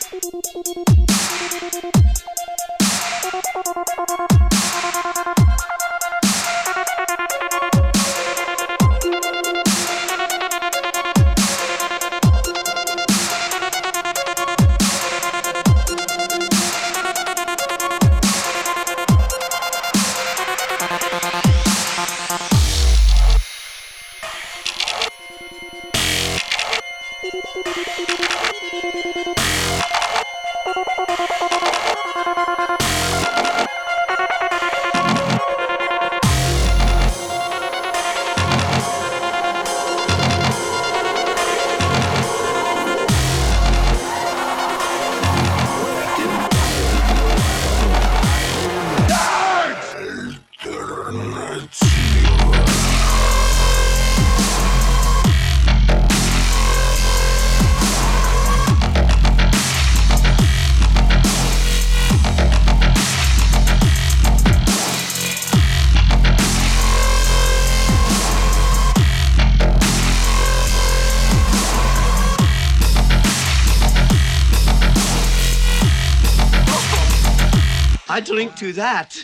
I drink to that.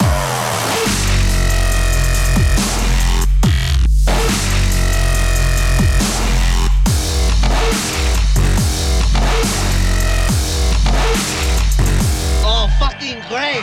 Oh, fucking great.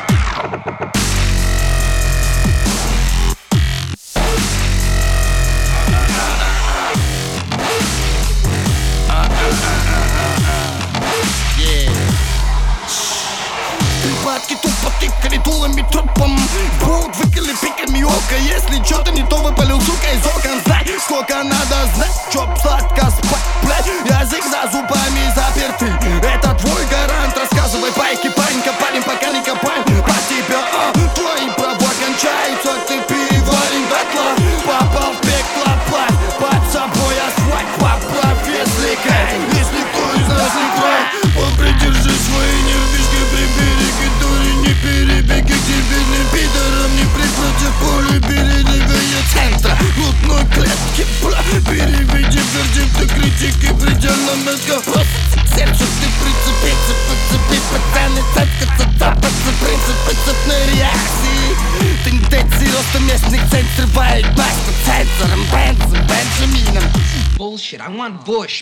Припадки тупо тыкали дулами трупом. Будут выколи пиками ока. Если что-то не то, выпалил, сука, из окон. Знай, сколько надо знать, чтоб сладко спать, блядь. Язык за зубами запертый. Это твой гарант, рассказывай байки. Парень, парень, пока не копаем по тебя, твои права кончаются, ты переварен дотла. Попал в пекло, плавь, под собой асфальт. Поправь, если кайф, если кто из нас не прав. Придержи свои нервишки при береге, дури, не перебеги. К дебильным пидорам не приплатят поле береговые центра глутной клетки, бля. Переведи в вердикты критики предельно мозга. Просто к сердцу ты прицепиться, подцепить пацаны, цепкаться, цапаться. Принципы цепной реакции, тенденции роста местных цен срывает нас по цензорам, Бензом, Бенджамином. Bullshit, I want Bush.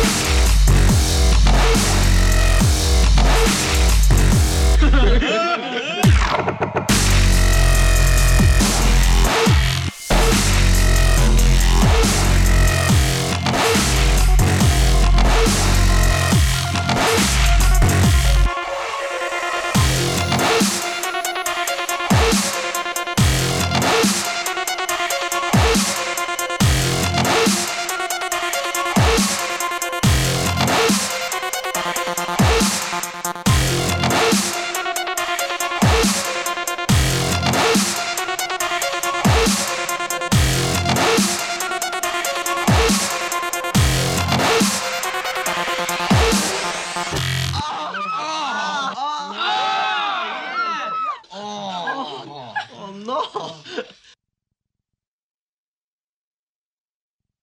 Ha ha ha!